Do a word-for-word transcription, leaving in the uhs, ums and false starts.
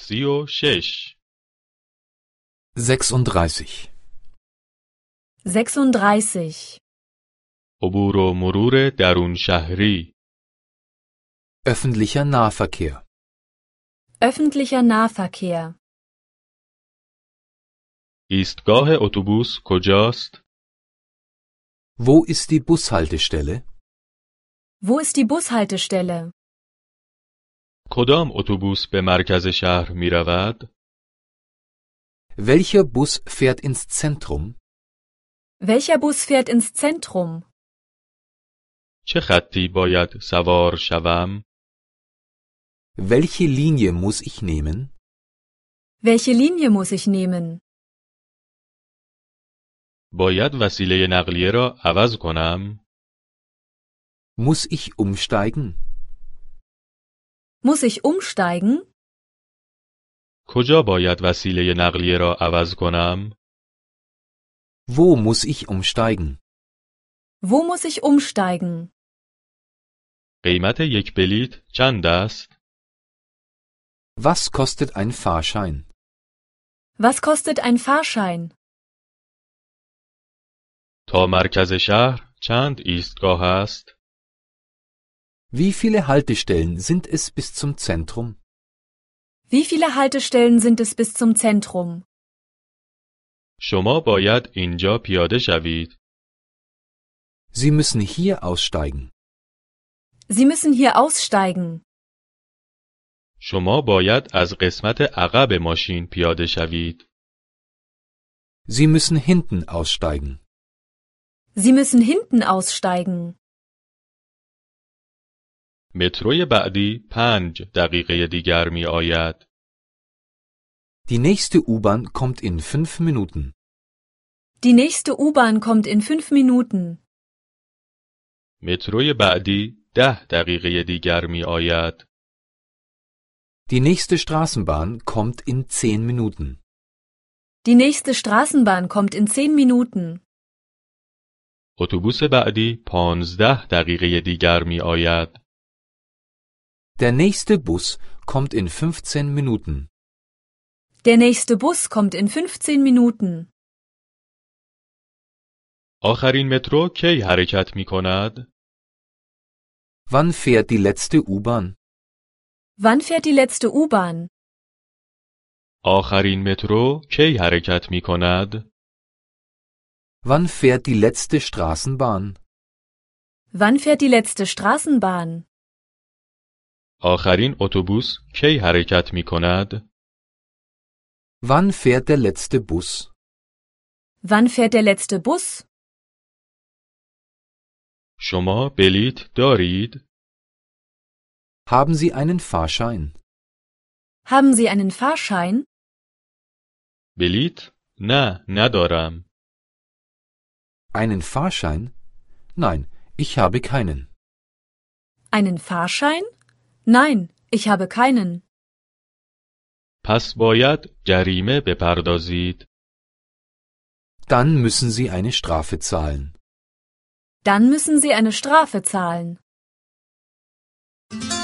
سی و شش. sechsunddreißig. sechsunddreißig. عبور و مرور درون شهری. Öffentlicher Nahverkehr. Öffentlicher Nahverkehr. ایستگاه اتوبوس کجاست؟ Wo ist die Bushaltestelle? Wo ist die Bushaltestelle? کدام اتوبوس به مرکز شهر می رود؟ Welcher Bus fährt ins Zentrum? Welcher Bus fährt ins Zentrum? چه خطی باید سوار شوم؟ Welche Linie muss ich nehmen? Welche Linie muss ich nehmen? باید وسیله نقلیه را عوض کنم؟ Muss ich umsteigen? Muss ich umsteigen? کجا باید وسیله نقلیه را عوض کنم؟ Wo muss ich umsteigen? Wo muss ich umsteigen? قیمت یک بلیت چند است؟ Was kostet ein Fahrschein? Was kostet ein Fahrschein? تا مرکز شهر چند ایستگاه است؟ Wie viele Haltestellen sind es bis zum Zentrum? Wie viele Haltestellen sind es bis zum Zentrum? شما باید اینجا پیاده شوید. Sie müssen hier aussteigen. Sie müssen hier aussteigen. شما باید از قسمت عقب ماشین پیاده شوید. Sie müssen hinten aussteigen. Sie müssen hinten aussteigen. متروی بعدی پنج دقیقه دیگر می آید. Die nächste U-Bahn kommt in fünf Minuten. Die nächste U-Bahn kommt in fünf Minuten. متروی بعدی ده دقیقه دیگر می آید. Die nächste Straßenbahn kommt in zehn Minuten. Die nächste Straßenbahn kommt in zehn Minuten. اتوبوس بعدی پانزده دقیقه دیگر می آید. Der nächste Bus kommt in fünfzehn Minuten. Der nächste Bus kommt in fünfzehn Minuten. آخرین مترو کی حرکت می کند؟ Wann fährt die letzte U-Bahn? Wann fährt die letzte U-Bahn? آخرین مترو کی حرکت می کند؟ Wann fährt die letzte Straßenbahn? Wann fährt die letzte Straßenbahn? آخرین اتوبوس کی حرکت می کند؟ Wann fährt der letzte Bus? Wann fährt der letzte Bus? شما بلیت دارید؟ Haben Sie einen Fahrschein? Haben Sie einen Fahrschein? بلیت؟ نه، ندارم. Einen Fahrschein? Nein, ich habe keinen. Einen Fahrschein? Nein, ich habe keinen. پس باید جریمه بپردازید. Dann müssen Sie eine Strafe zahlen. Dann müssen Sie eine Strafe zahlen.